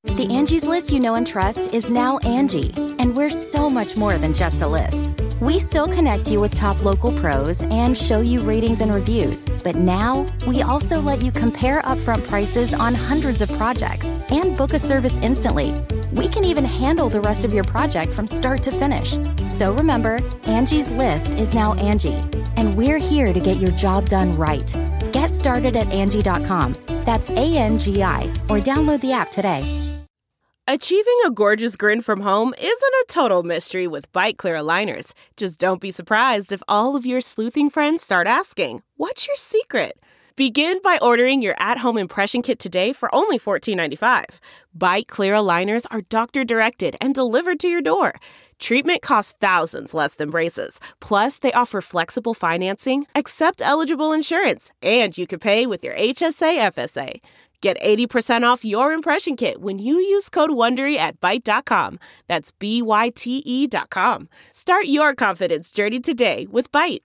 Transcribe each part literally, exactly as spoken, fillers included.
The Angie's List you know and trust is now Angie, and we're so much more than just a list. We still connect you with top local pros and show you ratings and reviews, but now we also let you compare upfront prices on hundreds of projects and book a service instantly. We can even handle the rest of your project from start to finish. So remember, Angie's List is now Angie, and we're here to get your job done right. Get started at Angie dot com. That's A N G I, or download the app today. Achieving a gorgeous grin from home isn't a total mystery with Byte Clear aligners. Just don't be surprised if all of your sleuthing friends start asking, "What's your secret?" Begin by ordering your at-home impression kit today for only fourteen ninety-five. Byte Clear aligners are doctor-directed and delivered to your door. Treatment costs thousands less than braces. Plus, they offer flexible financing, accept eligible insurance, and you can pay with your H S A F S A. Get eighty percent off your impression kit when you use code WONDERY at byte dot com. That's B Y T E dot com. Start your confidence journey today with Byte.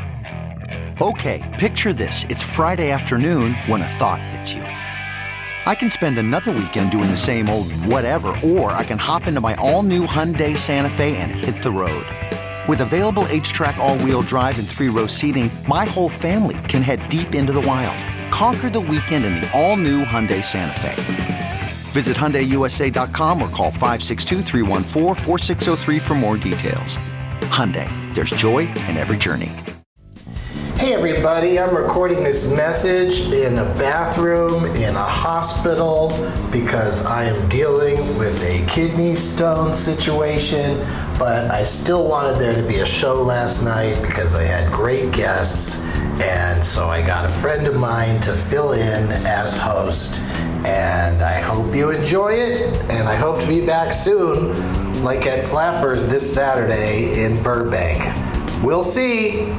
Okay, picture this. It's Friday afternoon when a thought hits you. I can spend another weekend doing the same old whatever, or I can hop into my all-new Hyundai Santa Fe and hit the road. With available H-Track all-wheel drive and three-row seating, my whole family can head deep into the wild. Conquer the weekend in the all-new Hyundai Santa Fe. Visit Hyundai U S A dot com or call five six two, three one four, four six zero three for more details. Hyundai, there's joy in every journey. Hey everybody, I'm recording this message in a bathroom in a hospital because I am dealing with a kidney stone situation, but I still wanted there to be a show last night because I had great guests, and so I got a friend of mine to fill in as host, and I hope you enjoy it, and I hope to be back soon, like at Flappers this Saturday in Burbank. We'll see.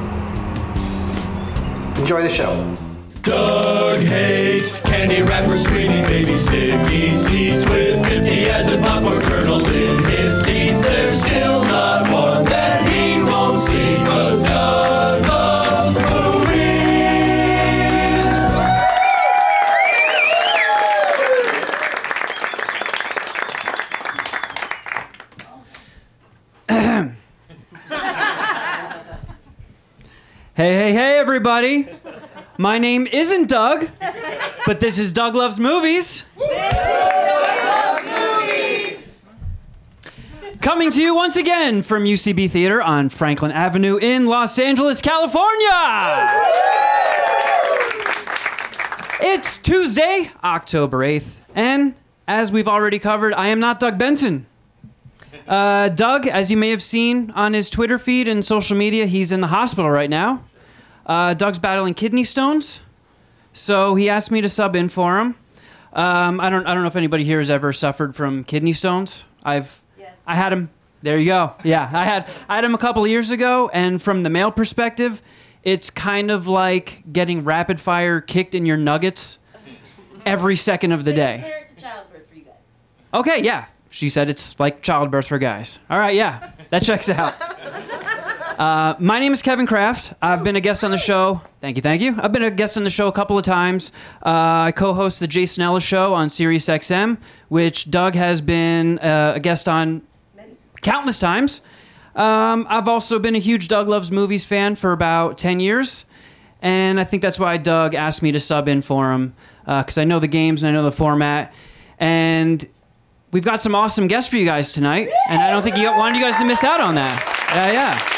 Enjoy the show. Doug hates candy wrappers, screaming baby sticky seeds with fifty acid popcorn kernels in his teeth. There's still not one that he won't see, 'cause Doug loves movies. Hey, hey, hey, everybody. My name isn't Doug, but this is Doug Loves Movies. Doug Loves Movies. Coming to you once again from U C B Theater on Franklin Avenue in Los Angeles, California. It's Tuesday, October eighth, and as we've already covered, I am not Doug Benson. Uh, Doug, as you may have seen on his Twitter feed and social media, he's in the hospital right now. Uh, Doug's battling kidney stones, so he asked me to sub in for him. Um, I don't, I don't know if anybody here has ever suffered from kidney stones. I've, yes. I had him. There you go. Yeah, I had, I had him a couple of years ago, and from the male perspective, it's kind of like getting rapid fire kicked in your nuggets every second of the day. Compare it to childbirth for you guys. Okay, yeah. She said it's like childbirth for guys. All right, yeah, that checks out. Uh, my name is Kevin Kraft. I've been a guest on the show. Thank you, thank you. I've been a guest on the show a couple of times. Uh, I co-host the Jason Ellis Show on Sirius X M, which Doug has been uh, a guest on countless times. Um, I've also been a huge Doug Loves Movies fan for about ten years, and I think that's why Doug asked me to sub in for him, because uh, I know the games and I know the format, and we've got some awesome guests for you guys tonight, and I don't think you wanted you guys to miss out on that. Yeah, yeah.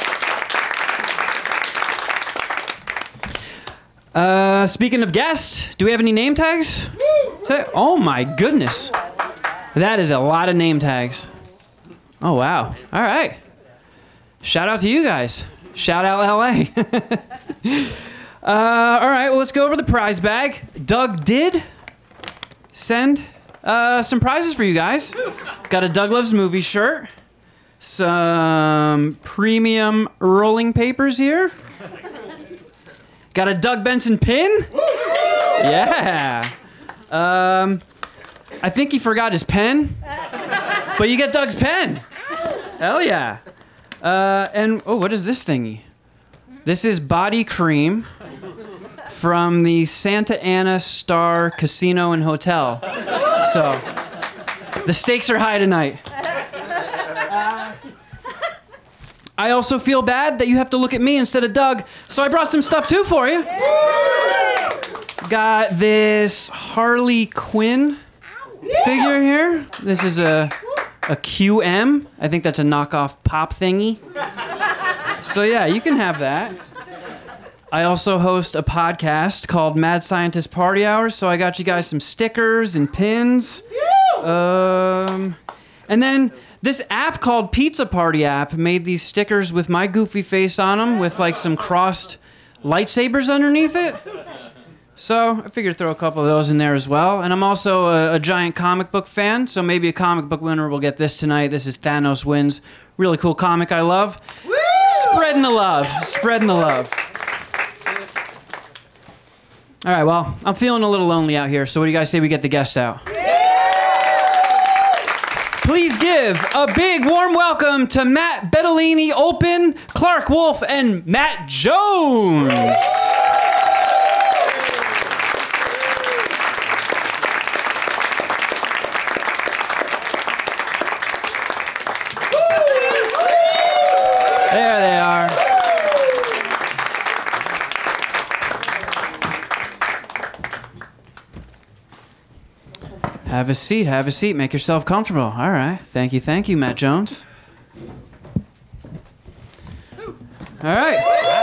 Uh, speaking of guests, do we have any name tags? Say, oh my goodness. That is a lot of name tags. Oh, wow. All right. Shout out to you guys. Shout out L A. uh, all right, well, let's go over the prize bag. Doug did send uh, some prizes for you guys. Got a Doug Loves Movies shirt. Some premium rolling papers here. Got a Doug Benson pin? Yeah. Um, I think he forgot his pen, but you get Doug's pen. Hell yeah. Uh, and, oh, what is this thingy? This is body cream from the Santa Ana Star Casino and Hotel. So, The stakes are high tonight. Uh, I also feel bad that you have to look at me instead of Doug, so I brought some stuff too for you. Got this Harley Quinn figure here. This is a a Q M. I think that's a knockoff pop thingy. So yeah, you can have that. I also host a podcast called Mad Scientist Party Hours, so I got you guys some stickers and pins. Um, and then this app called Pizza Party app made these stickers with my goofy face on them with like some crossed lightsabers underneath it. So I figured throw a couple of those in there as well. And I'm also a, a giant comic book fan, so maybe a comic book winner will get this tonight. This is Thanos Wins. Really cool comic I love. Woo! Spreading the love. Spreading the love. All right, well, I'm feeling a little lonely out here, so what do you guys say we get the guests out? Please give a big warm welcome to Matt Bettolini, Open, Clark Wolf, and Matt Jones. There they are. Have a seat, have a seat. Make yourself comfortable. All right. Thank you, thank you, Matt Jones. All right.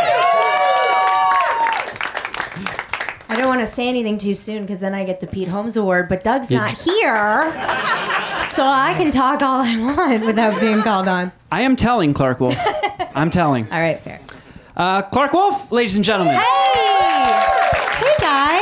I don't want to say anything too soon because then I get the Pete Holmes Award, but Doug's not here, so I can talk all I want without being called on. I am telling, Clark Wolf. I'm telling. All right, fair. Uh, Clark Wolf, ladies and gentlemen. Hey! Hey, guys.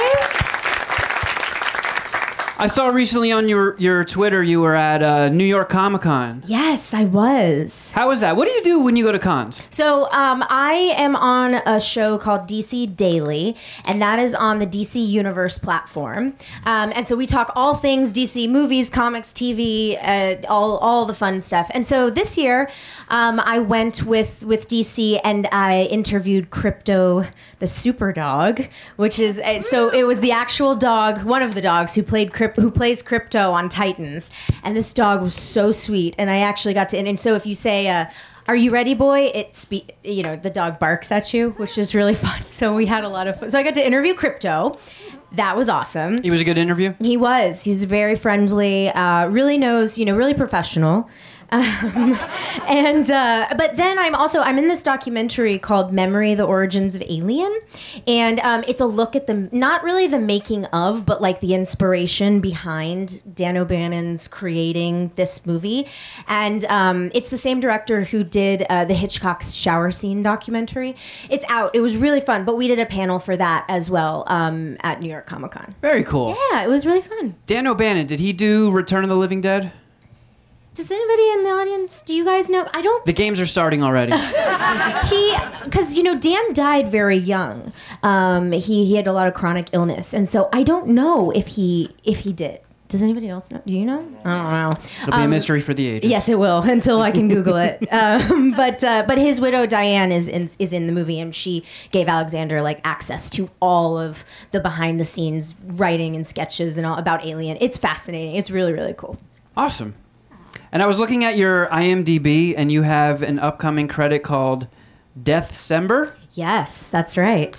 I saw recently on your, your Twitter you were at uh, New York Comic Con. Yes, I was. How was that? What do you do when you go to cons? So um, I am on a show called D C Daily, and that is on the D C Universe platform. Um, and so we talk all things D C movies, comics, T V, uh, all all the fun stuff. And so this year um, I went with, with D C and I interviewed Crypto the Super Dog, which is uh, so it was the actual dog, one of the dogs who played Crypto. Who plays Crypto on Titans, and this dog was so sweet. And I actually got to, and, and so if you say, uh, "Are you ready, boy?" It spe- you know, the dog barks at you, which is really fun. So we had a lot of fun. So I got to interview Crypto. That was awesome. He was a good interview. He was. He was very friendly. Uh, really knows, you know, really professional. Um, and uh, but then I'm also I'm in this documentary called Memory: The Origins of Alien, and um, it's a look at the not really the making of, but like the inspiration behind Dan O'Bannon's creating this movie, and um, it's the same director who did uh, the Hitchcock's shower scene documentary. It's out. It was really fun, but we did a panel for that as well um, at New York Comic Con. Very cool. Yeah, it was really fun. Dan O'Bannon, did he do Return of the Living Dead? Does anybody in the audience, do you guys know? I don't... The games are starting already. he, because, you know, Dan died very young. Um, he, he had a lot of chronic illness. And so I don't know if he if he did. Does anybody else know? Do you know? I don't know. It'll be um, a mystery for the ages. Yes, it will, until I can Google it. Um, but uh, but his widow, Diane, is in, is in the movie, and she gave Alexander, like, access to all of the behind-the-scenes writing and sketches and all about Alien. It's fascinating. It's really, really cool. Awesome. And I was looking at your I M D B, and you have an upcoming credit called Deathcember? Yes, that's right.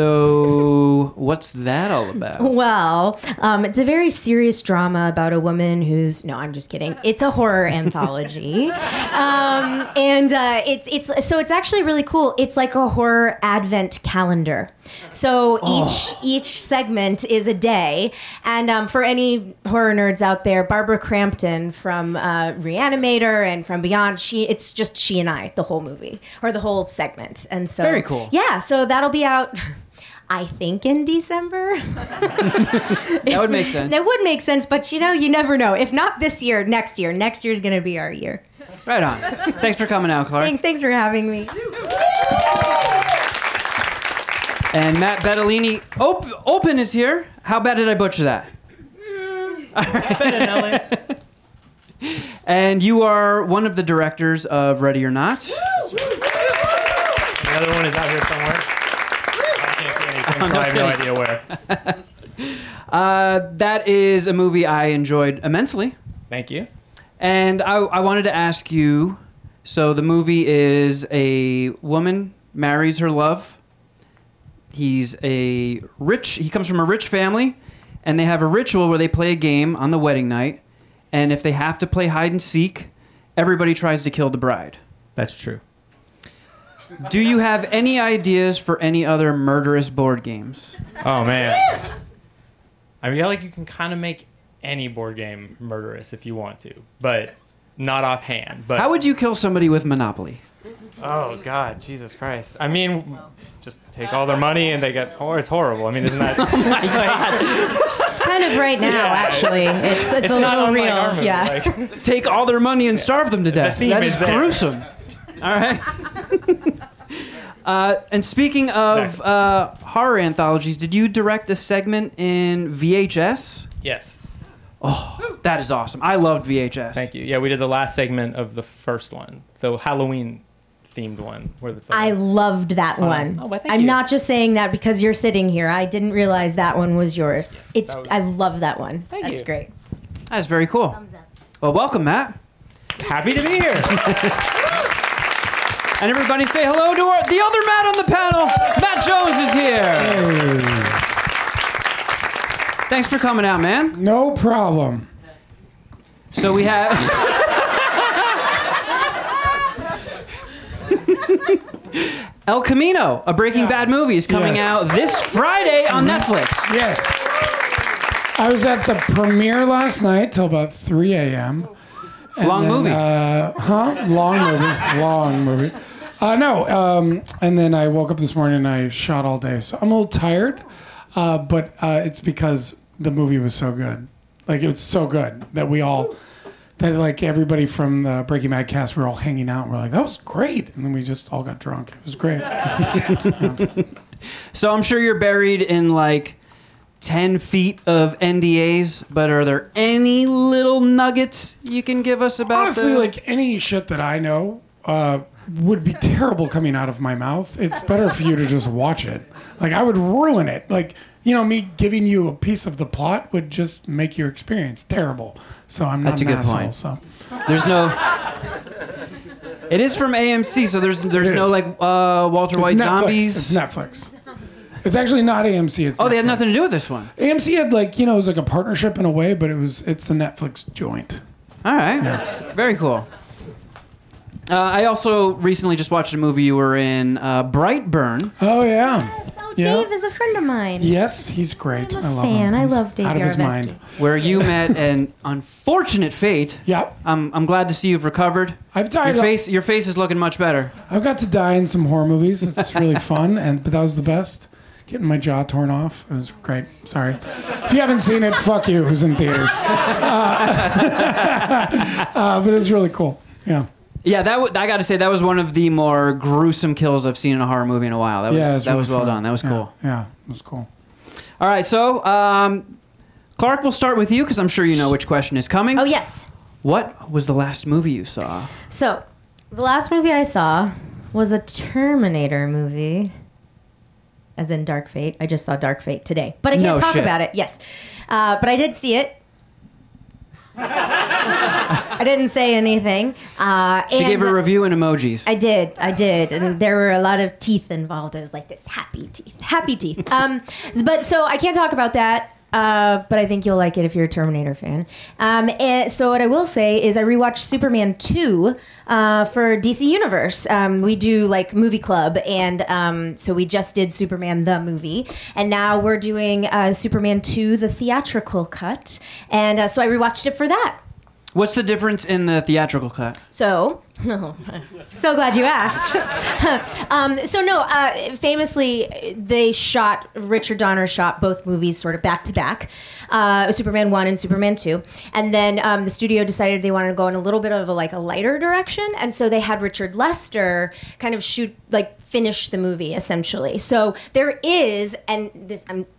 So what's that all about? Well, um, it's a very serious drama about a woman who's... No, I'm just kidding. It's a horror anthology. Um, and uh, it's it's so it's actually really cool. It's like a horror advent calendar. So Oh. each each segment is a day. And um, for any horror nerds out there, Barbara Crampton from uh, Reanimator and from Beyond, she it's just she and I, the whole movie, or the whole segment. And so... Very cool. Yeah, so that'll be out, I think, in December. That would make sense. That would make sense, but you know, you never know. If not this year, next year. Next year's going to be our year. Right on. Thanks for coming out, Clark. Thank, thanks for having me. And Matt Bettolini, Op- Open is here. How bad did I butcher that? And you are one of the directors of Ready or Not. The other one is out here somewhere. I can't see anything, so I have no idea where. Uh, that is a movie I enjoyed immensely. Thank you. And I, I wanted to ask you, so the movie is a woman marries her love. He's a rich, he comes from a rich family, and they have a ritual where they play a game on the wedding night, and if they have to play hide and seek, everybody tries to kill the bride. That's true. Do you have any ideas for any other murderous board games? Oh, man. I feel like you can kind of make any board game murderous if you want to, but not offhand. But How would you kill somebody with Monopoly? Oh, God, Jesus Christ. I mean, just take all their money and they get, oh, it's horrible. I mean, isn't that... Oh, my God. It's kind of right now, Yeah. actually. It's, it's, It's a not little unlike real. our movie, Yeah. like- Take all their money and starve them to death. theme That is is there. gruesome. All right. uh, and speaking of Exactly. uh, horror anthologies, did you direct a segment in V H S? Yes. Oh, that is awesome. I loved V H S. Thank you. Yeah, we did the last segment of the first one, the Halloween themed one, where it's like I loved that Oh, one. oh, well, thank I'm you. not just saying that because you're sitting here. I didn't realize that one was yours. it's. that was- I love that one. Thank That's you. great. That's very cool. Thumbs up. Well, welcome, Matt. happy to be here. And everybody say hello to our, the other Matt on the panel. Matt Jones is here. Thanks for coming out, man. No problem. So we have... El Camino, a Breaking Yeah. Bad movie, is coming Yes. out this Friday on Netflix. Yes. I was at the premiere last night till about three a.m. And Long then, movie. Uh, huh? Long movie. Long movie. Uh, no. Um, and then I woke up this morning and I shot all day. So I'm a little tired, uh, but uh, it's because the movie was so good. Like, it was so good that we all... That like everybody from the Breaking Bad cast, we were all hanging out. And we're like, that was great, and then we just all got drunk. It was great. So I'm sure you're buried in like ten feet of N D As, but are there any little nuggets you can give us about Honestly, the... like any shit that I know uh, would be terrible coming out of my mouth. It's better for you to just watch it. Like, I would ruin it. Like, you know, me giving you a piece of the plot would just make your experience terrible. So I'm not That's a an good asshole. point. So There's no... It is from A M C, so there's there's It no is. like uh, Walter it's White Netflix. zombies. It's Netflix. It's actually not A M C. It's Oh, they had Netflix. nothing to do with this one. A M C had like, you know, it was like a partnership in a way, but it was it's a Netflix joint. All right, very cool. Uh, I also recently just watched a movie you were in, uh, Brightburn. Oh yeah. Yes, oh, Yeah. Dave is a friend of mine. Yes, he's great. I'm a I love fan. him. I He's love Dave out of his Yarovesky. mind. Where you met an unfortunate fate. Yep. I'm I'm glad to see you've recovered. I've died. Your face your face is looking much better. I've got to die in some horror movies. It's really fun, and but that was the best. Getting my jaw torn off. It was great. Sorry. If you haven't seen it, fuck you. It was in theaters. Uh, uh, but it was really cool. Yeah. Yeah, that w- I got to say that was one of the more gruesome kills I've seen in a horror movie in a while. That was yeah, it was that really was well fun. done. That was Yeah, cool. Yeah, it was cool. All right, so um, Clark, we'll start with you because I'm sure you know which question is coming. Oh, yes. What was the last movie you saw? So, the last movie I saw was a Terminator movie. As in Dark Fate. I just saw Dark Fate today. But I can't No talk shit. about it. Yes. Uh, but I did see it. I didn't say anything. Uh, She and gave a review in emojis. I did, I did, and there were a lot of teeth involved. It was like this happy teeth, happy teeth. Um, but so I can't talk about that. Uh, but I think you'll like it if you're a Terminator fan. Um, and so what I will say is I rewatched Superman two uh, for D C Universe. Um, we do like movie club, and um, so we just did Superman the movie, and now we're doing uh, Superman two the theatrical cut, and uh, so I rewatched it for that. What's the difference in the theatrical cut? So, so glad you asked. um, so no, uh, famously, they shot, Richard Donner shot both movies sort of back to back, uh, Superman one and Superman two. And then um, the studio decided they wanted to go in a little bit of a, like a lighter direction. And so they had Richard Lester kind of shoot, like finish the movie essentially. So there is, and this, I'm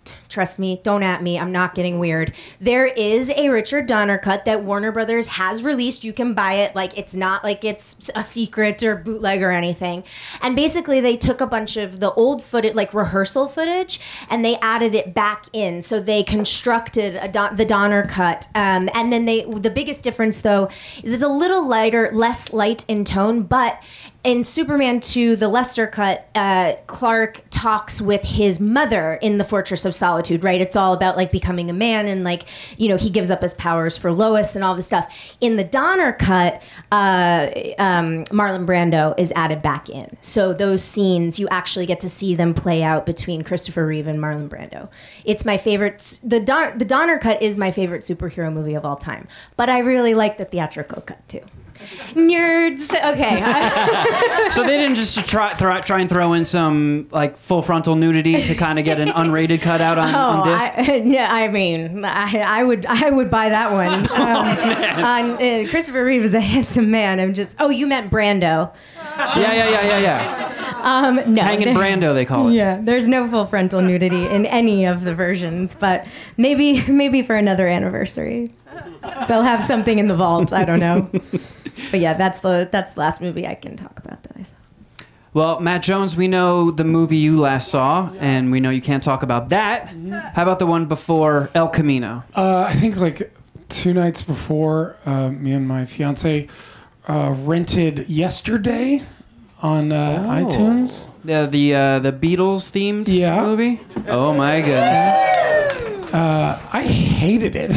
trust me, don't at me. I'm not getting weird. There is a Richard Donner cut that Warner Brothers has released. You can buy it. Like, it's not like it's a secret or bootleg or anything. And basically, they took a bunch of the old footage, like rehearsal footage, and they added it back in. So they constructed a Don- the Donner cut. Um, and then they, the biggest difference, though, is it's a little lighter, less light in tone, but in Superman two, the Lester cut, uh, Clark talks with his mother in the Fortress of Solitude, right? It's all about, like, becoming a man and, like, you know, he gives up his powers for Lois and all this stuff. In the Donner cut, uh, um, Marlon Brando is added back in. So those scenes, you actually get to see them play out between Christopher Reeve and Marlon Brando. It's my favorite. The, Don- the Donner cut is my favorite superhero movie of all time. But I really like the theatrical cut, too. Nerds. Okay. So they didn't just try, try try and throw in some like full frontal nudity to kind of get an unrated cutout on, oh, on disc. I, yeah, I mean, I, I would I would buy that one. Um, on, uh, Christopher Reeve is a handsome man. I'm just. Oh, you meant Brando. Yeah, yeah, yeah, yeah, yeah. Um, no, Hanging there- Brando, they call it. Yeah, there's no full frontal nudity in any of the versions, but maybe maybe for another anniversary, they'll have something in the vault. I don't know. But yeah, that's the that's the last movie I can talk about that I saw. Well, Matt Jones, we know the movie you last saw, and we know you can't talk about that. How about the one before El Camino? Uh, I think like two nights before, uh, me and my fiance uh, rented Yesterday on uh, Oh. iTunes. The the uh, the Beatles themed Yeah. movie. Oh my goodness! Uh, I hated it.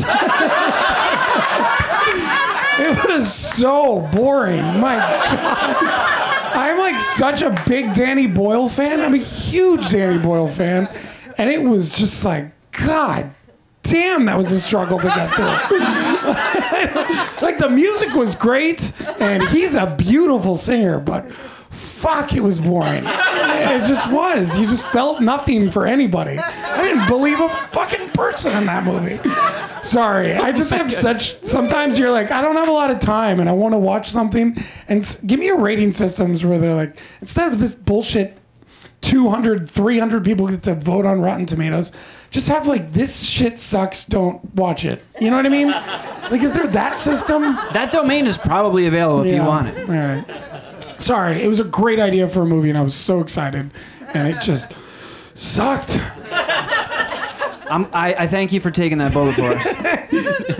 It was so boring. My God. I'm like such a big Danny Boyle fan. I'm a huge Danny Boyle fan. And it was just like, God damn, that was a struggle to get through. Like, the music was great, and he's a beautiful singer, but fuck, it was boring. It just was. You just felt nothing for anybody. I didn't believe a fucking person in that movie. Sorry, I just have such. Sometimes you're like, I don't have a lot of time, and I want to watch something. And s- give me a rating systems where they're like, instead of this bullshit, two hundred, three hundred people get to vote on Rotten Tomatoes. Just have like, this shit sucks. Don't watch it. You know what I mean? Like, is there that system? That domain is probably available if you Yeah. want it. All right. Sorry, it was a great idea for a movie, and I was so excited, and it just sucked. I'm, I, I thank you for taking that bullet for us.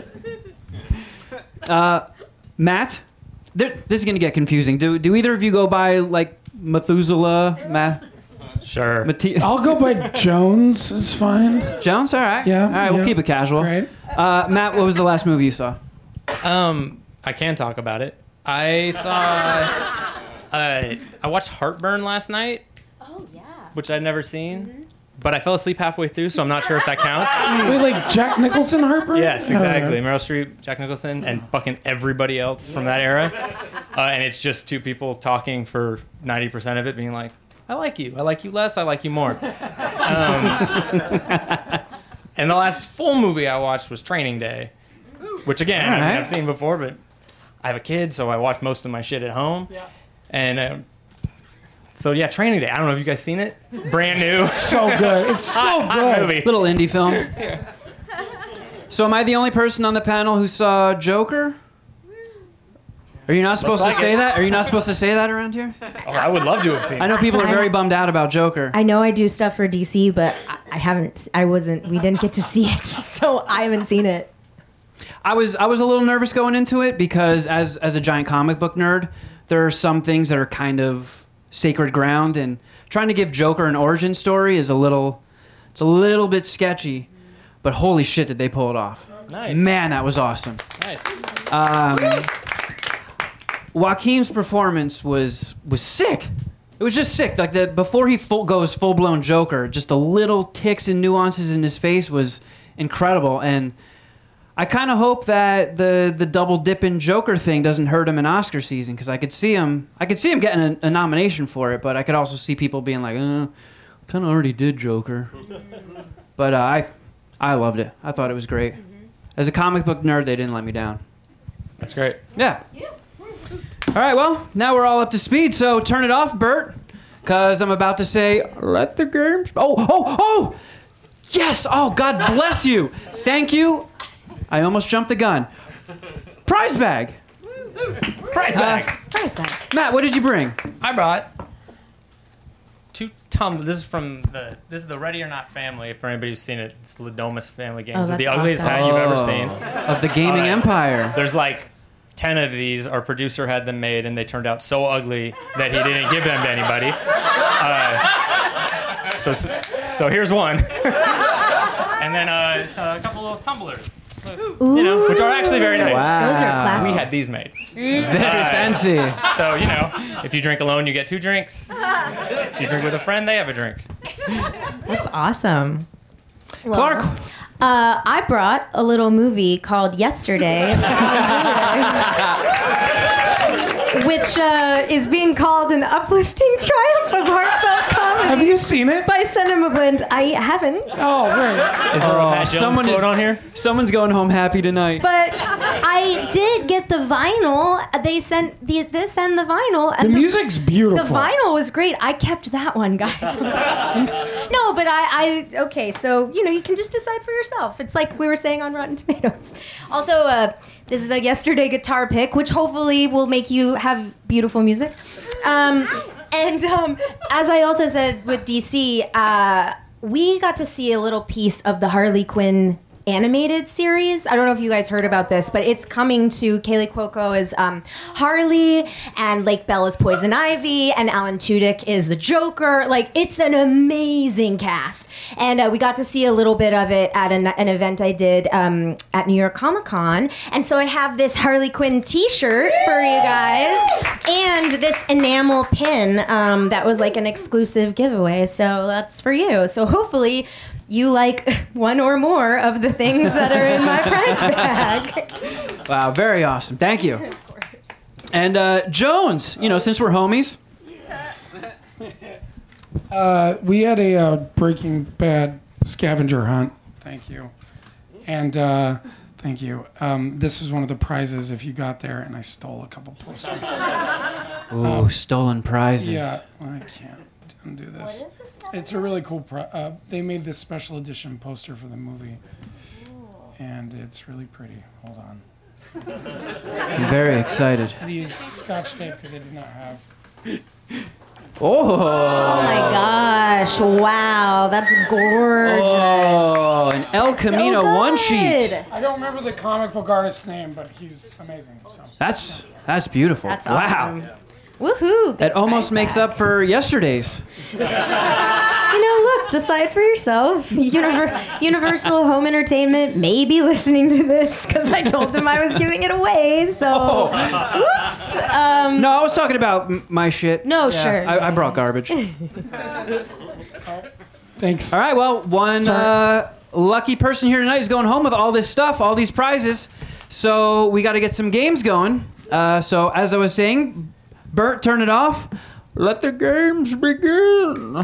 uh, Matt, there, this is going to get confusing. Do do either of you go by like Methuselah, Matt? Sure. Mate- I'll go by Jones. Is fine. Jones, all right. Yeah, All right, yeah. we'll keep it casual. Right. Uh, Matt, what was the last movie you saw? Um, I can talk about it. I saw. Uh, I watched Heartburn last night. Oh yeah. Which I'd never seen, but I fell asleep halfway through, so I'm not sure if that counts. Wait, like Jack Nicholson Harper? Yes, exactly. Oh, Meryl Streep, Jack Nicholson, and fucking everybody else from that era. Uh, and it's just two people talking for ninety percent of it, being like, I like you. I like you less. I like you more. Um, and the last full movie I watched was Training Day, which, again, I mean, Alright. I've seen before, but I have a kid, so I watch most of my shit at home. Yeah. And um, so, yeah, Training Day. I don't know if you guys seen it. Brand new. So good. It's so Hot, hot good. movie. Little indie film. So am I the only person on the panel who saw Joker? Are you not supposed like to say it. that? Are you not supposed to say that around here? Oh, I would love to have seen I it. know people are very bummed out about Joker. I know I do stuff for D C, but I- I haven't. I wasn't. We didn't get to see it, so I haven't seen it. I was I was a little nervous going into it because as as a giant comic book nerd, there are some things that are kind of sacred ground, and trying to give Joker an origin story is a little it's a little bit sketchy. But holy shit, did they pull it off? Nice. Man, that was awesome. Nice. Um, Joaquin's performance was was sick. It was just sick. Like the before he full, goes full blown Joker, just the little ticks and nuances in his face was incredible. And I kind of hope that the the double dipping Joker thing doesn't hurt him in Oscar season, because I could see him I could see him getting a, a nomination for it, but I could also see people being like, uh, kind of already did Joker. But uh, I I loved it. I thought it was great. As a comic book nerd, they didn't let me down. That's great. Yeah. All right, well, now we're all up to speed, so turn it off, Bert, because I'm about to say, let the games... Oh, oh, oh! Yes. Oh, God bless you. Thank you. I almost jumped the gun. Prize bag. Prize bag. Uh, Prize bag. Matt, what did you bring? I brought two tum. This is from the. This is the Ready or Not family. For anybody who's seen it, it's the Ladomus Family Games. Oh, It's the that's ugliest awesome. hat you've ever Oh, seen. Of the gaming Uh, empire. There's like ten of these. Our producer had them made, and they turned out so ugly that he didn't give them to anybody. Uh, so, so here's one, and then uh, it's a couple little tumblers, you know, which are actually very nice. Wow. Those are classic. We had these made. Very fancy. So, you know, if you drink alone, you get two drinks. If you drink with a friend, they have a drink. That's awesome. Well, Clark. Uh, I brought a little movie called Yesterday, which uh, is being called an uplifting triumph of heartfelt comedy. Have you seen it? By Cinema Blend. I haven't. Oh, right. Is there a Matt Jones someone quote is- on here? Someone's going home happy tonight. But I did get the vinyl. They sent the this and the vinyl. The And music's beautiful. The vinyl was great. I kept that one, guys. No, but I, I, okay, so, you know, you can just decide for yourself. It's like we were saying on Rotten Tomatoes. Also, uh, this is a Yesterday guitar pick, which hopefully will make you have beautiful music. Um, and um, as I also said with D C, uh, we got to see a little piece of the Harley Quinn animated series. I don't know if you guys heard about this, but it's coming to Kaylee Cuoco as um, Harley, and Lake Bell is Poison Ivy, and Alan Tudyk is the Joker. Like, it's an amazing cast. And uh, we got to see a little bit of it at an, an event I did um, at New York Comic Con. And so I have this Harley Quinn t-shirt for you guys, and this enamel pin um, that was like an exclusive giveaway. So that's for you. So hopefully you like one or more of the things that are in my prize bag. Wow, very awesome. Thank you. Of course. And uh, Jones, you know, since we're homies. Uh, we had a uh, Breaking Bad scavenger hunt. Thank you. And uh, thank you. Um, this was one of the prizes if you got there, and I stole a couple posters. Ooh, stolen prizes. Yeah, I can't undo this. It's a really cool. Pro- uh, they made this special edition poster for the movie, and it's really pretty. Hold on. I'm very excited. I used scotch tape because I did not have. Oh. Oh my gosh. Wow. That's gorgeous. Oh, an El Camino So one sheet. good. I don't remember the comic book artist's name, but he's amazing. So. That's that's beautiful. That's wow. awesome. Woohoo. That almost makes up for yesterday's. You know, look, decide for yourself. Univer- Universal Home Entertainment may be listening to this because I told them I was giving it away. So, oops. Um, No, I was talking about m- my shit. No, Yeah, sure. I, I brought garbage. Thanks. All right, well, one uh, lucky person here tonight is going home with all this stuff, all these prizes. So we got to get some games going. Uh, so as I was saying, Bert, turn it off. Let the games begin.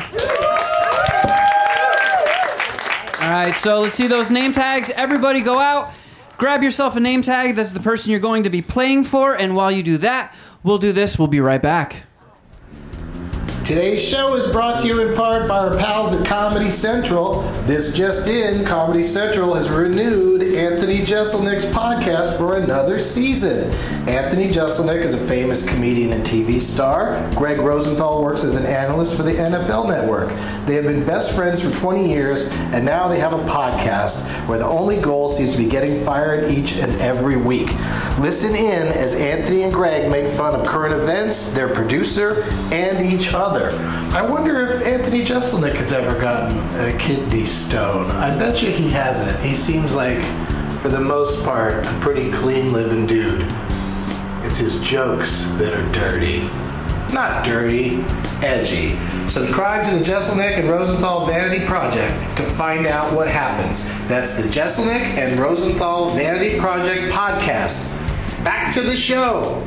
All right, so let's see those name tags. Everybody go out, grab yourself a name tag. That's the person you're going to be playing for. And while you do that, we'll do this. We'll be right back. Today's show is brought to you in part by our pals at Comedy Central. This just in, Comedy Central has renewed Anthony Jeselnik's podcast for another season. Anthony Jeselnik is a famous comedian and T V star. Greg Rosenthal works as an analyst for the N F L Network. They have been best friends for twenty years, and now they have a podcast where the only goal seems to be getting fired each and every week. Listen in as Anthony and Greg make fun of current events, their producer, and each other. I wonder if Anthony Jeselnik has ever gotten a kidney stone. I bet you he hasn't. He seems like, for the most part, a pretty clean-living dude. It's his jokes that are dirty. Not dirty, edgy. Subscribe to the Jeselnik and Rosenthal Vanity Project to find out what happens. That's the Jeselnik and Rosenthal Vanity Project podcast. Back to the show.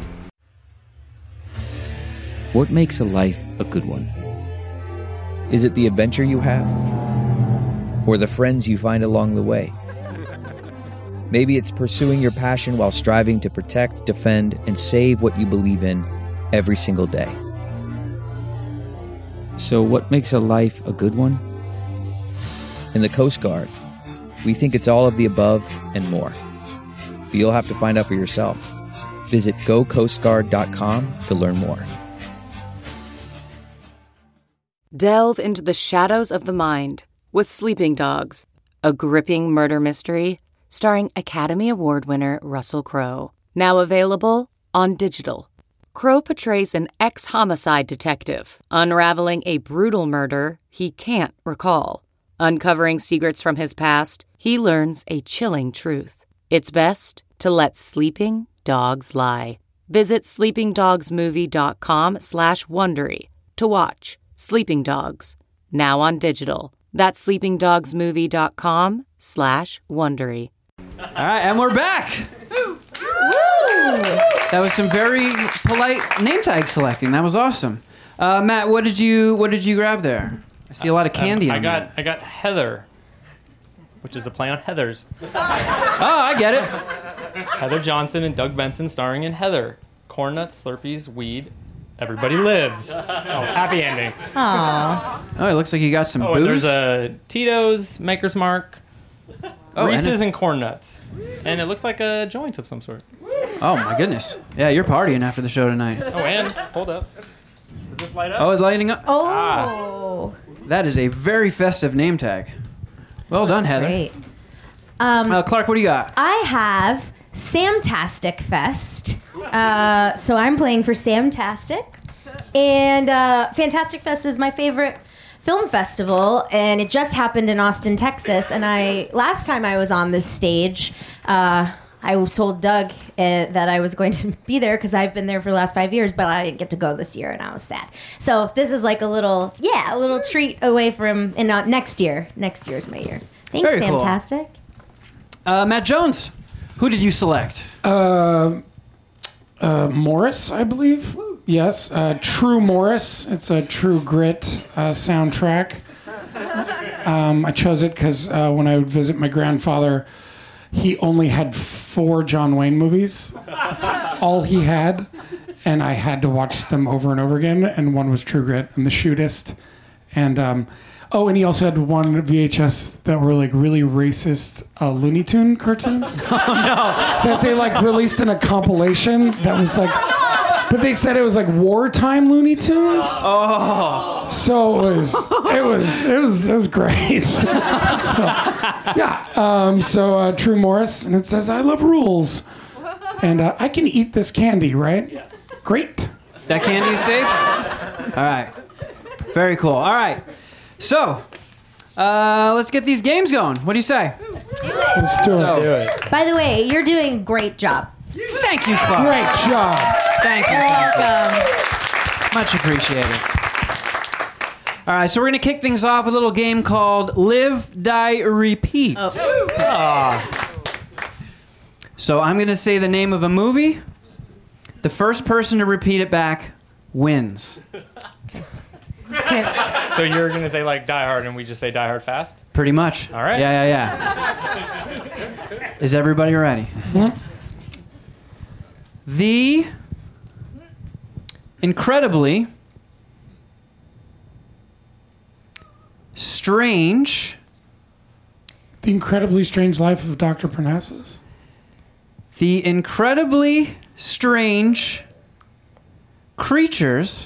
What makes a life a good one? Is it the adventure you have? Or the friends you find along the way? Maybe it's pursuing your passion while striving to protect, defend, and save what you believe in every single day. So what makes a life a good one? In the Coast Guard, we think it's all of the above and more. But you'll have to find out for yourself. Visit go coast guard dot com to learn more. Delve into the shadows of the mind with Sleeping Dogs, a gripping murder mystery starring Academy Award winner Russell Crowe. Now available on digital. Crowe portrays an ex-homicide detective unraveling a brutal murder he can't recall. Uncovering secrets from his past, he learns a chilling truth. It's best to let sleeping dogs lie. Visit sleeping dogs movie dot com slash Wondery to watch Sleeping Dogs, now on digital. That's sleeping dogs movie dot com slash Wondery. All right, and we're back. Woo! That was some very polite name tag selecting. That was awesome. Uh, Matt, what did you what did you grab there? I see a lot of candy Um, I on got that. I got Heather, which is a play on Heathers. Oh, I get it. Heather Johnson and Doug Benson starring in Heather. Corn nuts, Slurpees, weed, everybody lives. Oh, happy ending. Aww. Oh, it looks like you got some Oh, booze. and there's a Tito's, Maker's Mark, Oh, and Reese's it- and corn nuts. And it looks like a joint of some sort. Oh my goodness. Yeah, you're partying after the show tonight. Oh, and hold up. Does this light up? Oh, it's lighting up. Oh. That is a very festive name tag. Well done, Heather. Great. Um, Uh, Clark, what do you got? I have Samtastic Fest. Uh, so I'm playing for Samtastic. And uh, Fantastic Fest is my favorite film festival, and it just happened in Austin, Texas. And I last time I was on this stage, uh, I told Doug uh, that I was going to be there because I've been there for the last five years, but I didn't get to go this year, and I was sad. So this is like a little, yeah, a little treat away from, and uh, next year. Next year's my year. Thanks, Very cool. Samtastic. Uh, Matt Jones, who did you select? Uh, uh, Morris, I believe. Yes, uh, True Morris. It's a True Grit uh, soundtrack. Um, I chose it because uh, when I would visit my grandfather, he only had four John Wayne movies. That's all he had, and I had to watch them over and over again. And one was True Grit and The Shootist, and um, oh, and he also had one V H S that were like really racist uh, Looney Tune cartoons. Oh no! That they like released in a compilation that was like. But they said it was like wartime Looney Tunes. Oh. So it was, it was, it was, it was great. So, yeah. Um, so uh, True Morris, and it says, "I love rules," and uh, I can eat this candy, right? Yes. Great. That candy's safe? All right. Very cool. All right. So, uh, let's get these games going. What do you say? Let's do it. So- Do it. By the way, you're doing a great job. Thank you, Clark. Great job. Thank you. You're Thank you. welcome. Much appreciated. All right, so we're going to kick things off with a little game called Live, Die, Repeat. Oh. Ah. So I'm going to say the name of a movie. The first person to repeat it back wins. So you're going to say like Die Hard and we just say Die Hard fast? Pretty much. All right. Yeah, yeah, yeah. Is everybody ready? Yes. The incredibly strange, The Incredibly Strange Life of Doctor Parnassus. the incredibly strange creatures,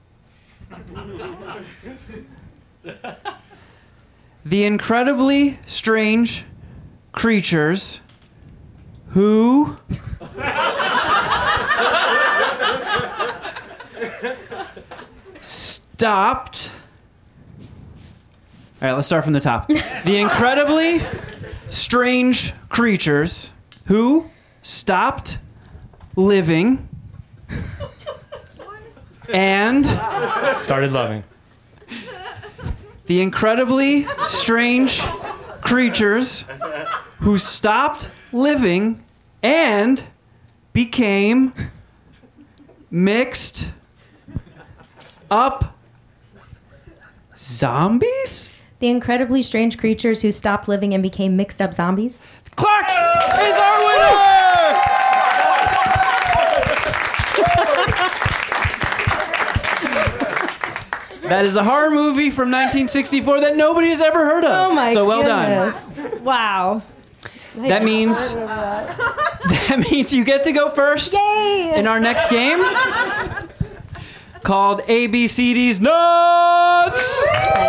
the incredibly strange creatures who stopped. All right, let's start from the top. The incredibly strange creatures who stopped living and Started loving. the incredibly strange creatures who stopped living and became mixed up zombies? The incredibly strange creatures who stopped living and became mixed up zombies. Clark is our winner! That is a horror movie from nineteen sixty-four that nobody has ever heard of. Oh my So well goodness. done. Wow. That means that means you get to go first Yay! in our next game called A B C D's Nuts.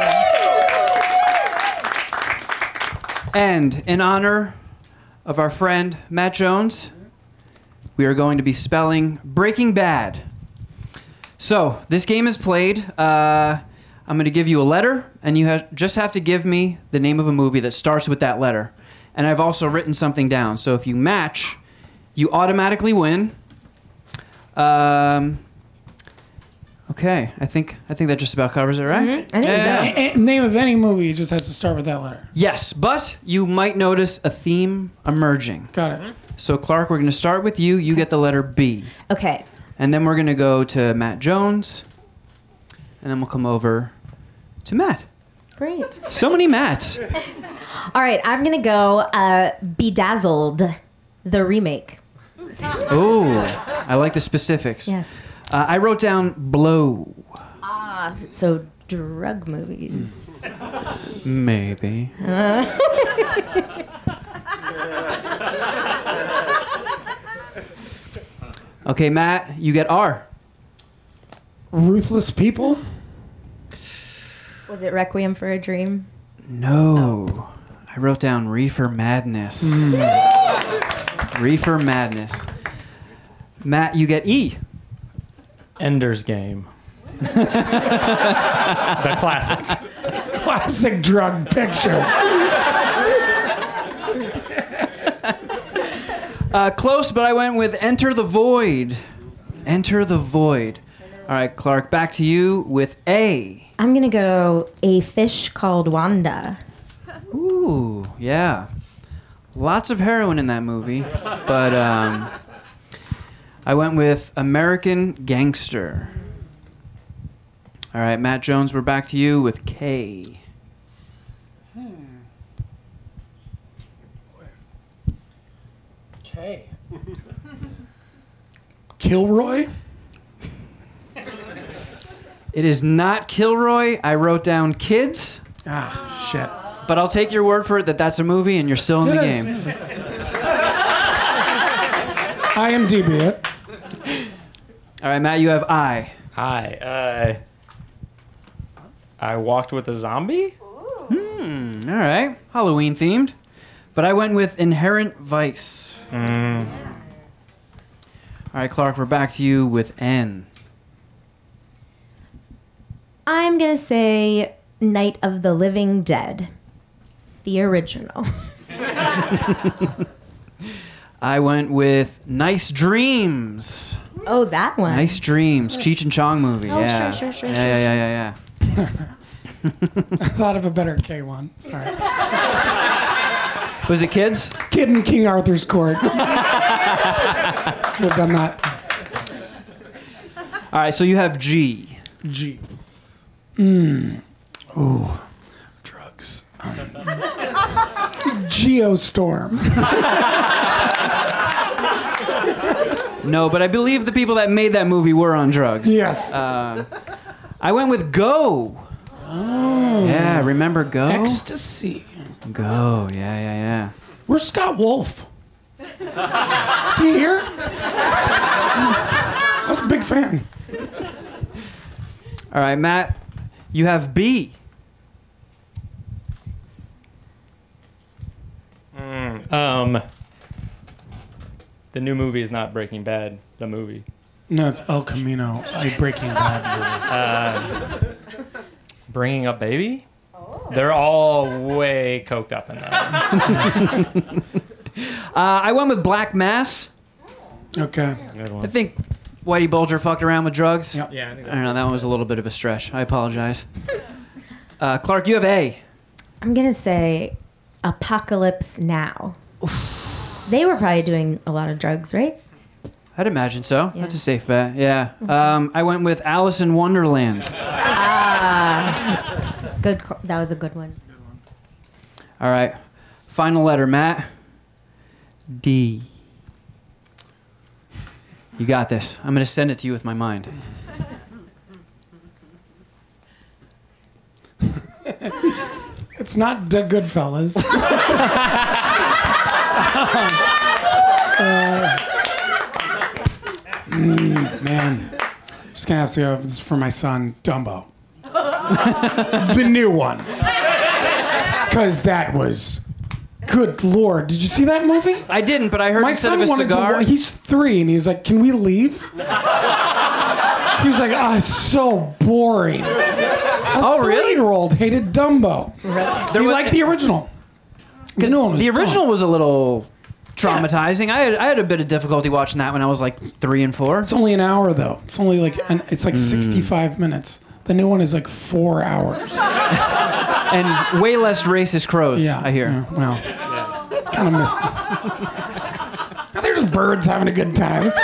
And in honor of our friend Matt Jones, we are going to be spelling Breaking Bad. So this game is played. Uh, I'm going to give you a letter, and you ha- just have to give me the name of a movie that starts with that letter. And I've also written something down. So if you match, you automatically win. Um, okay, I think I think that just about covers it, right? Mm-hmm. I think Yeah. so. A- a- name of any movie just has to start with that letter. Yes, but you might notice a theme emerging. Got it. So Clark, we're going to start with you. You get the letter B. Okay. And then we're going to go to Matt Jones. And then we'll come over to Matt. Great. So many Matts. All right, I'm going to go uh, Bedazzled, the remake. Oh, I like the specifics. Yes. Uh, I wrote down Blow. Ah, so drug movies. Maybe. Okay, Matt, you get R. Ruthless People? Was it Requiem for a Dream? No. I wrote down Reefer Madness. Reefer Madness. Matt, you get E. Ender's Game. The classic. Classic drug picture. Uh, close, but I went with Enter the Void. Enter the Void. All right, Clark, back to you with A. I'm going to go A Fish Called Wanda. Ooh, yeah. Lots of heroin in that movie, but um, I went with American Gangster. All right, Matt Jones, we're back to you with K. Okay. Kilroy? It is not Kilroy. I wrote down Kids. Ah, shit. But I'll take your word for it that that's a movie and you're still in It the is. game. I M D B it. All right, Matt, you have I. Hi. Uh, I walked with a zombie? Hmm, all right. Halloween themed. But I went with Inherent Vice. Mm. All right, Clark, we're back to you with N. I'm going to say Night of the Living Dead, the original. I went with Nice Dreams. Oh, that one. Nice Dreams. Cheech and Chong movie. Oh, yeah. sure, sure, sure, Yeah, sure, yeah, yeah, yeah, I thought of a better K one. Sorry. yeah. Was it Kids? Kid in King Arthur's Court. Should have done that. All right, so you have G. G. Mmm. Ooh. Drugs. Um, Geostorm. No, but I believe the people that made that movie were on drugs. Yes. Uh, I went with Go. Oh. Yeah, remember Go? Ecstasy. Go, yeah, yeah, yeah. Where's Scott Wolf? Is he here? I was a big fan. All right, Matt, you have B. Mm, um, the new movie is not Breaking Bad, the movie. No, it's El Camino, a Breaking Bad movie. Uh, Bringing Up Baby? They're all way coked up in that. uh, I went with Black Mass. Okay. Good I one. think Whitey Bulger fucked around with drugs. Yep. Yeah, I think I don't know, that one was a little bit of a stretch. I apologize. Uh, Clark, you have A. I'm going to say Apocalypse Now. So they were probably doing a lot of drugs, right? I'd imagine so. Yeah. That's a safe bet. Yeah. Um, I went with Alice in Wonderland. Ah. Good. co- That was a good one. All right. Final letter, Matt. D. You got this. I'm going to send it to you with my mind. It's not the Goodfellas. uh, mm, man, just gonna have to go. This is for my son, Dumbo, the new one, because that was. Good Lord, did you see that movie? I didn't, but I heard my instead son of a wanted cigar. to. He's three, and he was like, "Can we leave?" He was like, "Ah, oh, it's so boring." A Oh, really? Three-year-old hated Dumbo. There He was- liked the original. Because No one was the original dumb. was a little traumatizing. I had I had a bit of difficulty watching that when I was like three and four. It's only an hour though. It's only like an, it's like Mm. sixty-five minutes. The new one is like four hours. And way less racist crows, Yeah, I hear. yeah, well, kind of missed them. Now, they're just birds having a good time. It's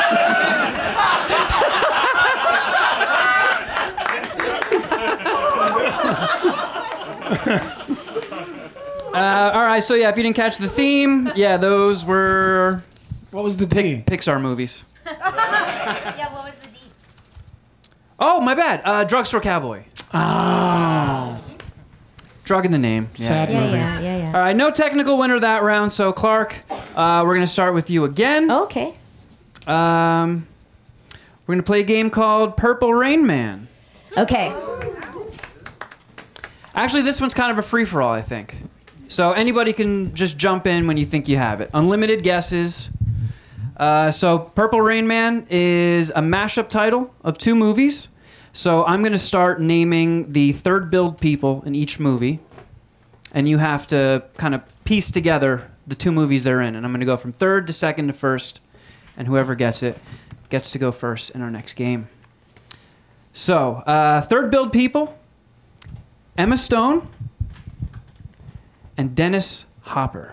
fine. Uh, all right, so yeah, if you didn't catch the theme, yeah, those were What was the D? Pixar movies. Yeah, what was the D? Oh, my bad. Uh, Drugstore Cowboy. Oh. Drug in the name. Yeah. Sad Yeah, movie. yeah, yeah, yeah. All right, no technical winner that round. So Clark, uh, we're gonna start with you again. Okay. Um, we're gonna play a game called Purple Rain Man. Okay. Actually, this one's kind of a free for all, I think. So anybody can just jump in when you think you have it. Unlimited guesses. Uh, so Purple Rain Man is a mashup title of two movies. So I'm going to start naming the third build people in each movie. And you have to kind of piece together the two movies they're in. And I'm going to go from third to second to first. And whoever gets it gets to go first in our next game. So, uh, third build people, Emma Stone and Dennis Hopper.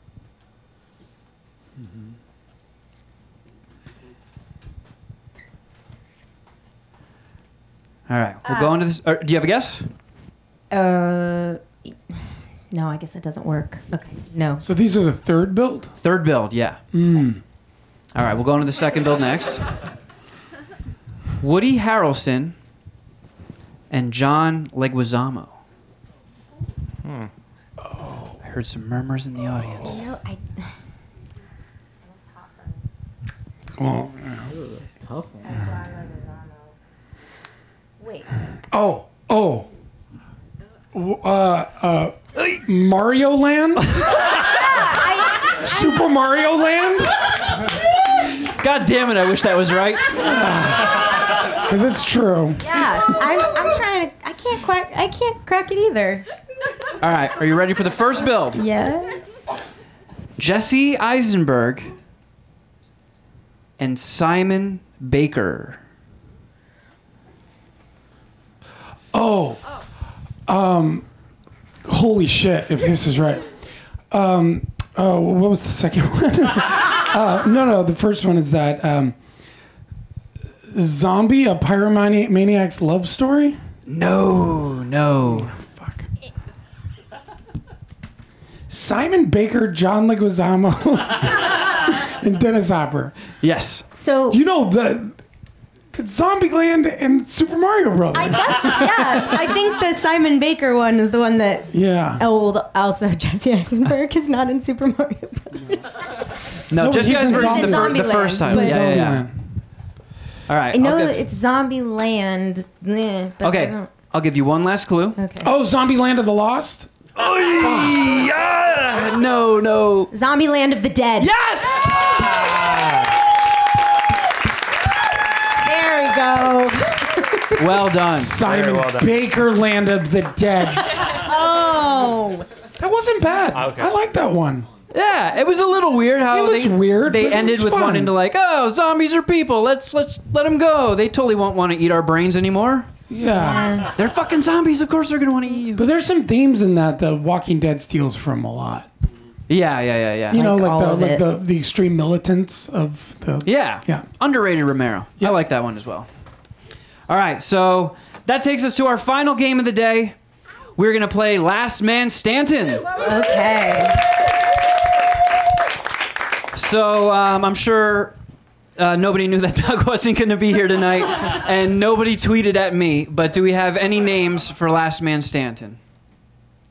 All right, we'll go into this. Or, do you have a guess? Uh, no, I guess that doesn't work. Okay, no. So these are the third build? Third build, yeah. Mm. All right, we'll go into the second build next. Woody Harrelson and John Leguizamo. Hmm. Oh, I heard some murmurs in the audience. No, I. Well, Tough one. Wait. oh, oh. W- Uh, uh, Mario Land? Super Mario Land? God damn it, I wish that was right. Because it's true. Yeah, I'm. I'm trying to. I can't quite. I can't crack it either. All right, are you ready for the first build? Yes. Jesse Eisenberg and Simon Baker. Oh. Um, holy shit, if this is right. Um, oh, what was the second one? uh, no, no, the first one is that um, Zombie, a pyromaniac's love story? No, no. Fuck. Simon Baker, John Leguizamo, and Dennis Hopper. Yes. So you know the, the Zombieland and Super Mario Brothers. I guess. Yeah, I think the Simon Baker one is the one that. Yeah. Oh, well, also Jesse Eisenberg is not in Super Mario Brothers. No, No, Jesse he's in Eisenberg's the, Zombieland. fir- the first time. He's Yeah, in yeah, yeah. Zombieland. All right. I know I'll that give, it's Zombie Land. eh, but I okay, don't- I'll give you one last clue. Okay. Oh, Zombieland of the Lost? Oh, yeah. No, no. Zombie Land of the Dead. Yes! There we go. Well done. Simon well done. Baker, Land of the Dead. Oh. That wasn't bad. Okay. I like that one. Yeah, it was a little weird how It was they, weird, they but it ended was with fun. wanting to like, oh, zombies are people. Let's let's let them go. They totally won't want to eat our brains anymore. Yeah. They're fucking zombies. Of course they're gonna want to eat you. But there's some themes in that the Walking Dead steals from a lot. Yeah, yeah, yeah, yeah. You know, Like like, all the of like it. the, the extreme militants of the Yeah. Yeah. Underrated Romero. I like that one as well. All right, so that takes us to our final game of the day. We're going to play Last Man Stanton. Okay. So um, I'm sure uh, nobody knew that Doug wasn't going to be here tonight, and nobody tweeted at me, but do we have any names for Last Man Stanton?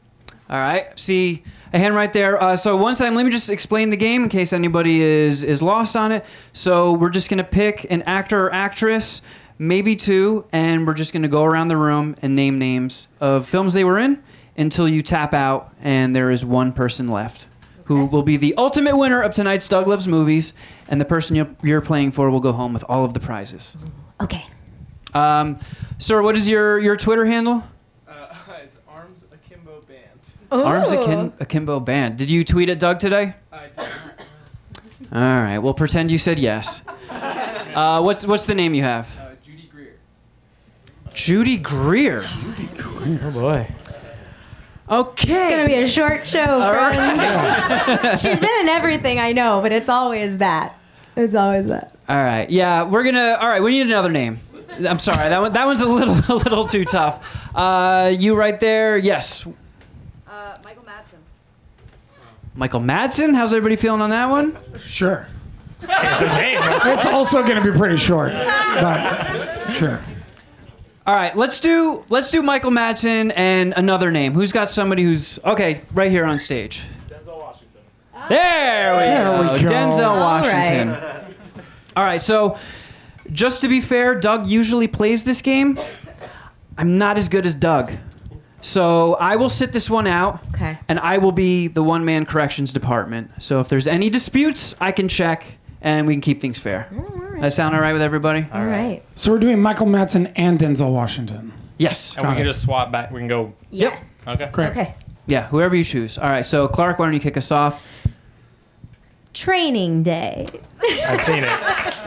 All right. See a hand right there. Uh, so one time, let me just explain the game in case anybody is is lost on it. So we're just gonna pick an actor or actress, maybe two, and we're just gonna go around the room and name names of films they were in until you tap out, and there is one person left who will be the ultimate winner of tonight's Doug Loves Movies, and the person you're, you're playing for will go home with all of the prizes. Okay. Um, sir, what is your your Twitter handle? It's Arms Akimbo Band. Arms Akin- Akimbo Band. Did you tweet at Doug today? I did. All right. We'll pretend you said yes. Uh, what's what's the name you have? Uh, Judy Greer. Judy Greer. Judy Greer. Oh boy. Okay. It's gonna be a short show, All friends. right. She's been in everything, I know, but it's always that. It's always that. All right. Yeah, we're gonna. All right. We need another name. I'm sorry. That one. That one's a little a little too tough. Uh, you right there. Yes. Uh, Michael Madsen. Michael Madsen. How's everybody feeling on that one? Sure. It's a name. It's also going to be pretty short, but sure. All right, let's do let's do Michael Madsen and another name. Who's got somebody who's okay right here on stage? Denzel Washington. There we There go. we go. Denzel All Washington. right. All right, so just to be fair, Doug usually plays this game. I'm not as good as Doug. So I will sit this one out, Okay. and I will be the one-man corrections department. So if there's any disputes, I can check, and we can keep things fair. That sound all right with everybody? All right. So we're doing Michael Madsen and Denzel Washington. Yes. And we Got can it. just swap back. We can go. Yeah. Okay. Great. Okay. Yeah, whoever you choose. All right, so Clark, why don't you kick us off? Training Day. I've seen it.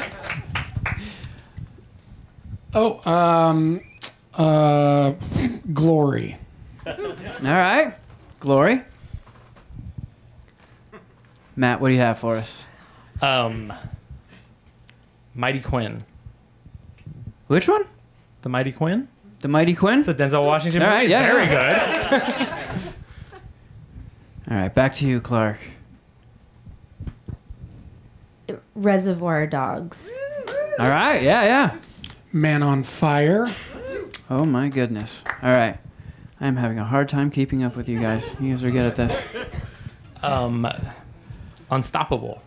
Oh, um, uh, Glory. All right. Glory. Matt, what do you have for us? Um, Mighty Quinn. Which one? The Mighty Quinn. The Mighty Quinn? It's a Denzel Washington All movie. right, It's yeah, very yeah. good. All right, back to you, Clark. Reservoir Dogs. All right, yeah, yeah. Man on Fire. Oh my goodness. All right. I'm having a hard time keeping up with you guys. You guys are good at this. Um, Unstoppable.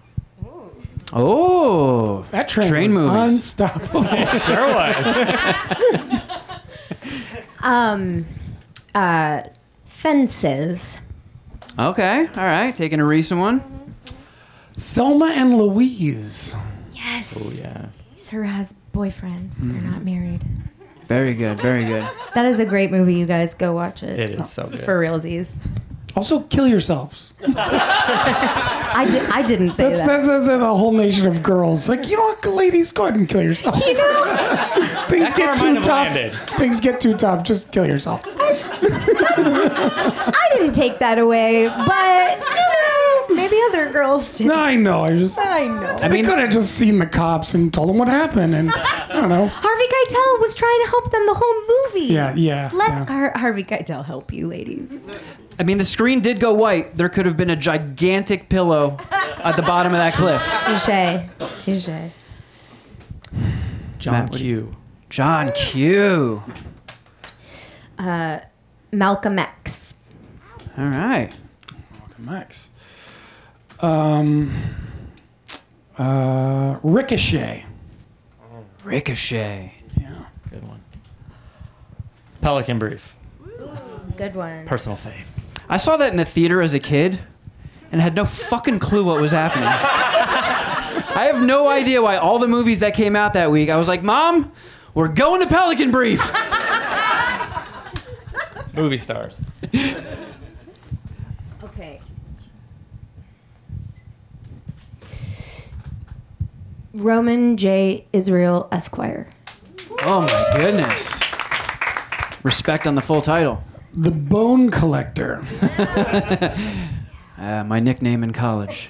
Oh. That train, Train was movies. unstoppable. Sure was. Um, uh, Fences. Okay, all right. Taking a recent one. Thelma and Louise. Yes. Oh yeah. He's her hus- boyfriend. They're not married. Very good, very good. That is a great movie. You guys go watch it. It is so good. For realsies. Also, Kill Yourselves. I, di- I didn't say That's, that. that's, that's a whole nation of girls. Like, you know what, ladies, go ahead and kill yourself. You know, Things That's where I get might too have tough. landed. Things get too tough. Just kill yourself. I didn't take that away, but you know, maybe other girls did. No, I know. I just. I know. I mean, could have just seen the cops and told them what happened, and I don't know. Harvey Keitel was trying to help them the whole movie. Yeah, yeah. Let yeah. Har- Harvey Keitel help you, ladies. I mean, the screen did go white. There could have been a gigantic pillow at the bottom of that cliff. Touche. Touche. John Matt, what do Q. John Q. Uh, Malcolm X. All right. Max. Um. Uh. Ricochet. Ricochet. Yeah. Good one. Pelican Brief. Good one. Personal fave. I saw that in the theater as a kid and had no fucking clue what was happening. I have no idea why all the movies that came out that week, I was like, Mom, we're going to Pelican Brief. Movie stars. Okay. Roman J. Israel Esquire. Oh my goodness. Respect on the full title. The Bone Collector. Uh, my nickname in college.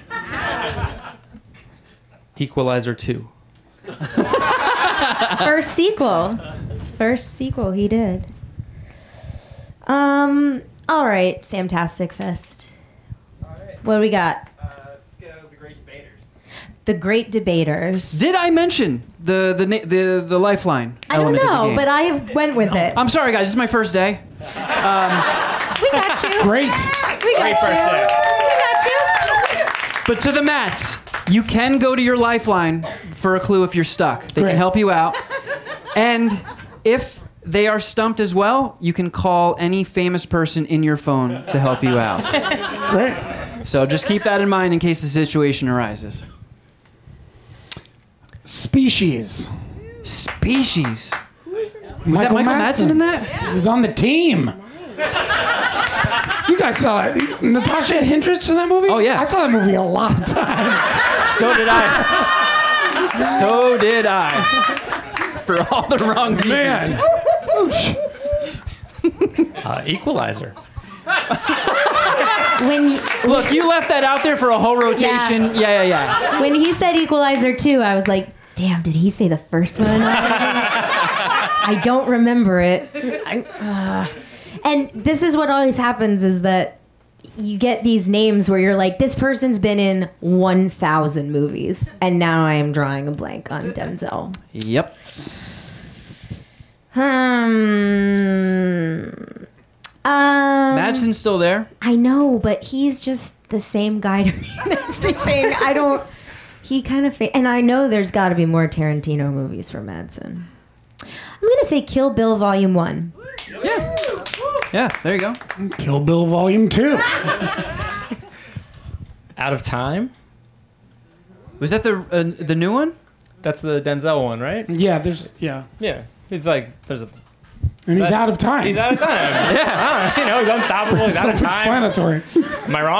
Equalizer two. First sequel. First sequel he did. Um. All right, Samtastic Fest. What do we got? Uh, let's go The Great Debaters. The Great Debaters. Did I mention the the na- the, the lifeline I don't element of the know, game? but I went with it. I'm sorry, guys. This is my first day. Um, We got you. Great. We got Great you. first day. We got you. But to the Mats, you can go to your Lifeline for a clue if you're stuck. They Great. can help you out. And if they are stumped as well, you can call any famous person in your phone to help you out. Great. So just keep that in mind in case the situation arises. Species. Species. Was Michael that Michael Madsen in that? He was on the team. You guys saw it. Natasha Hendricks in that movie? Oh, yeah. I saw that movie a lot of times. So did I. So did I. For all the wrong reasons. Man. Uh, Equalizer. When you, Look, you left that out there for a whole rotation. Yeah, yeah, yeah. when he said Equalizer two, I was like, damn, did he say the first one? I don't remember it. I, uh. And this is what always happens is that you get these names where you're like, this person's been in one thousand movies. And now I am drawing a blank on Denzel. Yep. Hmm. Um, Madsen's still there. I know, but he's just the same guy to me and everything. I don't. He kind of. Fa- and I know there's got to be more Tarantino movies for Madsen. I'm gonna say Kill Bill Volume One. Yeah. Yeah. There you go. Kill Bill Volume Two. Out of Time. Was that the uh, the new one? That's the Denzel one, right? Yeah, there's yeah. Yeah. It's like there's a. And he's that- out of time. He's out of time. Yeah. You know, he's unstoppable. He's out of time. Self-explanatory. Am I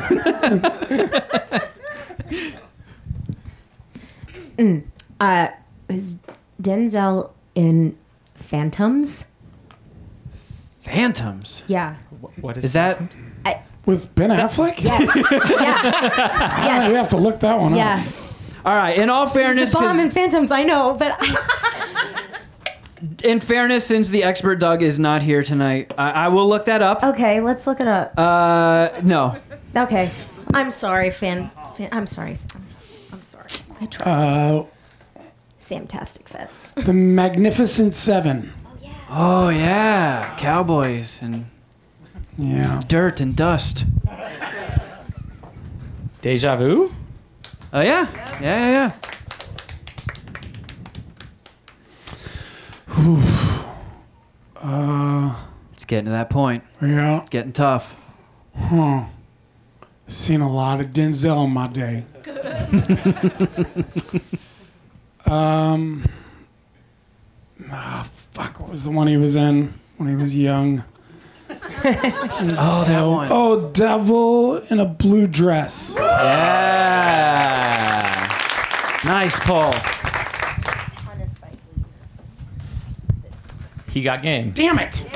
wrong? Mm. Uh, is Denzel in Phantoms? Phantoms. Yeah. What is, Is that? I, With Ben Affleck? yes. yeah. Ah, Yes. you have to look that one Yeah. up. All right. In all fairness, It's a bomb 'cause- in Phantoms. I know, but I, in fairness, since the expert Doug is not here tonight, I, I will look that up. okay, let's look it up. Uh, no. Okay, I'm sorry, fan. fan I'm sorry, Sam. I'm sorry. I tried. Uh, Samtastic Fest. the Magnificent Seven. Oh yeah, cowboys and Yeah. dirt and dust. Deja Vu? Oh yeah, yeah, yeah, yeah. Uh, It's getting to that point. yeah. Getting tough. Huh. Seen a lot of Denzel in my day. um. Ah, fuck. What was the one he was in when he was young? Oh, that one. Oh, Devil in a Blue Dress. Yeah. Nice, Paul. He got game. Damn it!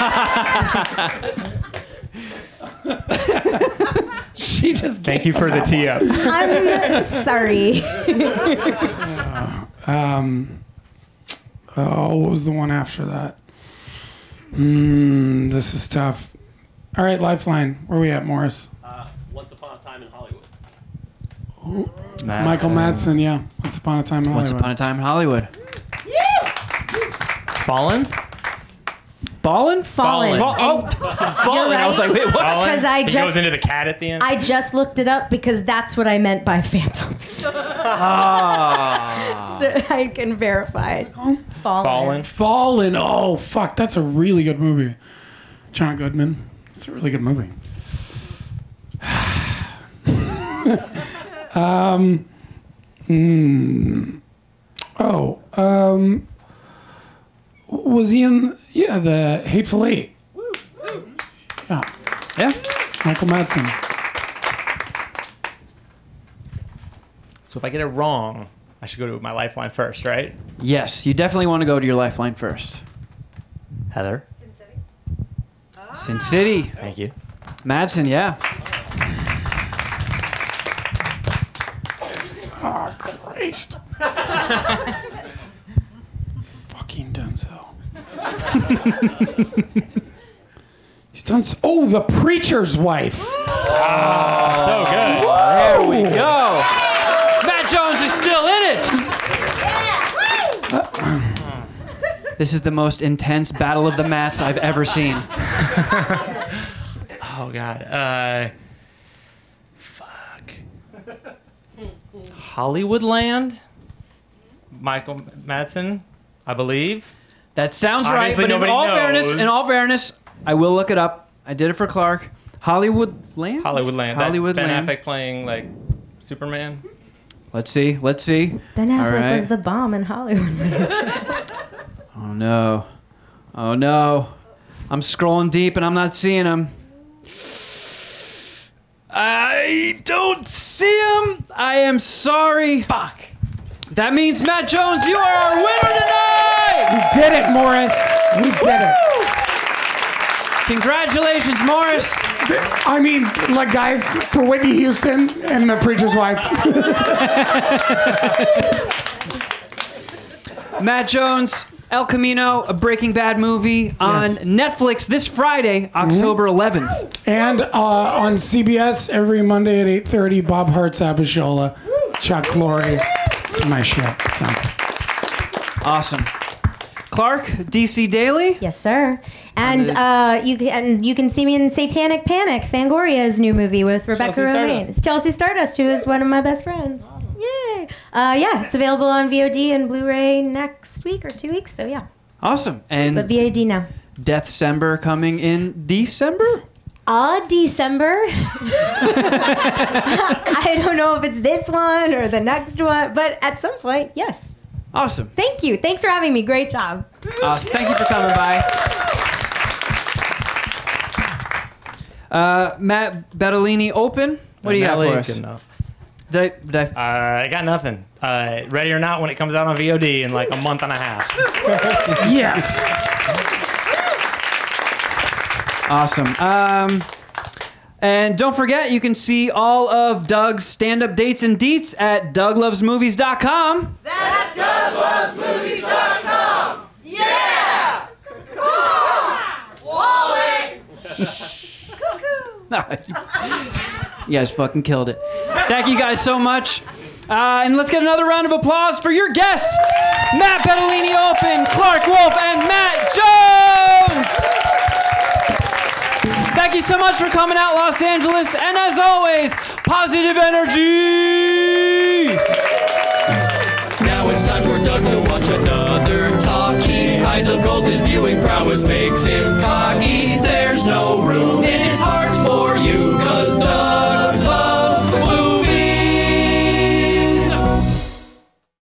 She just Thank you for the tee up. I'm sorry. Um. Oh, what was the one after that? Hmm. This is tough. All right, Lifeline. Where we at, Morris? Uh, Once Upon a Time in Hollywood. Matt. Michael Madsen. Yeah. Once Upon a Time in Once Hollywood. upon a time in Hollywood. Fallen? Ballin'? Fallen. Fall- oh, Ballin'. I was like, wait, what? Fallen? Because I He just- goes into the cat at the end? I just looked it up because that's what I meant by Phantoms. Ah. So I can verify it. Fallen. Fallen. Fallen. Oh, fuck. That's a really good movie. John Goodman. It's a really good movie. um. mm, oh. Um. Was he in? Yeah, the Hateful Eight. Yeah. Yeah. Michael Madsen. So if I get it wrong, I should go to my Lifeline first, right? Yes, you definitely want to go to your Lifeline first. Heather? Sin City. Thank you. Madsen, yeah. Oh, Christ. Fucking Denzel. He's done. So, oh, The Preacher's Wife. Ah, so good. There we go. Matt Jones is still in it. This is the most intense battle of the Mats I've ever seen. Oh God. Uh, fuck. Hollywoodland. Michael Madsen, I believe. That sounds Obviously right. But in nobody all knows. fairness, in all fairness, I will look it up. I did it for Clark. Hollywoodland. Hollywoodland. That Hollywoodland. Ben Affleck playing like Superman. Let's see. Let's see. Ben All Affleck right. was the bomb in Hollywood. Oh no. Oh no. I'm scrolling deep and I'm not seeing him. I don't see him. I am sorry. Fuck. That means Matt Jones, you are our winner tonight. We did it, Morris. We did it. Congratulations, Morris. I mean, like, guys, for Whitney Houston and the preacher's wife. Matt Jones, El Camino, a Breaking Bad movie on Yes. Netflix this Friday, October eleventh. And uh, on C B S every Monday at eight thirty, Bob Hart's Abishola, Chuck Lorre. It's my shit. So. Awesome. Clark, D C Daily. Yes, sir. And the- uh, you can and you can see me in Satanic Panic, Fangoria's new movie with Rebecca Chelsea Romaine. Stardust. It's Chelsea Stardust, who is one of my best friends. Yay! Uh, yeah, it's available on V O D and Blu-ray next week or two weeks. So yeah, Awesome. And but V O D now. Deathcember coming in December? Uh, December. I don't know if it's this one or the next one, but at some point, yes. Awesome. Thank you. Thanks for having me. Great job. Awesome. Thank you for coming by. Uh, Matt Bettolini, open. What do you got for us? Good enough. Did I, did I, Uh, I got nothing. Uh, Ready or Not when it comes out on V O D in like a month and a half. Yes. Awesome. Um, and don't forget, you can see all of Doug's stand-up dates and deets at doug loves movies dot com. That's doug loves movies dot com. Yeah! Wally! You guys fucking killed it. Thank you guys so much. Uh, and let's get another round of applause for your guests, Matt Bettolini Open, Clark Wolf, and Matt Jones. Thank you so much for coming out, Los Angeles. And as always, positive energy. Now it's time for Doug to watch another talkie. Eyes of gold, his viewing prowess makes him cocky. There's no room